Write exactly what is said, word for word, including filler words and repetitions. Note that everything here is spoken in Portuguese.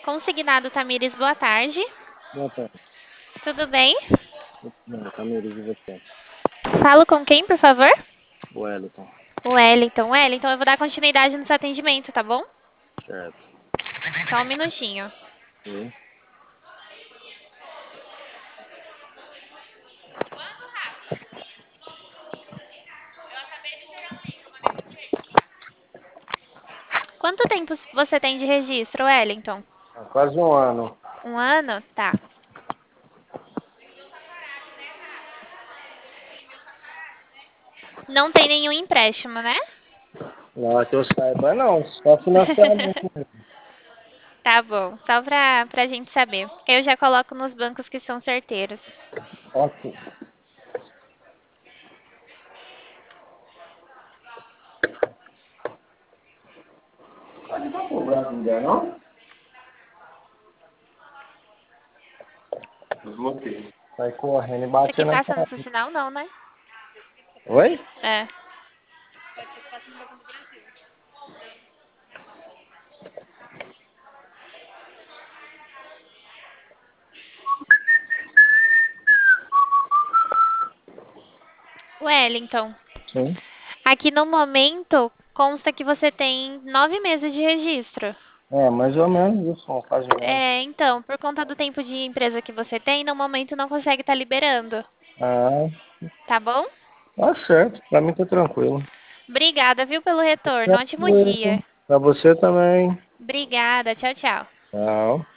Consignado Tamires, boa tarde. Boa tarde. Tudo bem? Não, Tamires, e você? Falo com quem, por favor? Wellington. Wellington. Wellington, eu vou dar continuidade no seu atendimento, tá bom? Certo. Só um minutinho. Sim. Quanto tempo você tem de registro, Wellington? Há quase um ano. Um ano? Tá. Não tem nenhum empréstimo, né? Lá que eu saiba, não. Só financiamento mesmo. Tá bom. Só pra, pra gente saber. Eu já coloco nos bancos que são certeiros. Ok. Pode dar pro braço mulher, não? Desbloqueei. Sai correndo e Isso aqui batendo na passa no seu parede. sinal, não, né? Oi? É. Wellington, Sim. aqui no momento consta que você tem nove meses de registro. É, mais ou menos isso, quase um ano. É, então, por conta do tempo de empresa que você tem, no momento não consegue estar liberando. Ah, Tá bom? tá certo. Pra mim tá tranquilo. Obrigada, viu, pelo retorno. Ótimo Tranquilo. dia. Pra você também. Obrigada. Tchau, tchau. Tchau.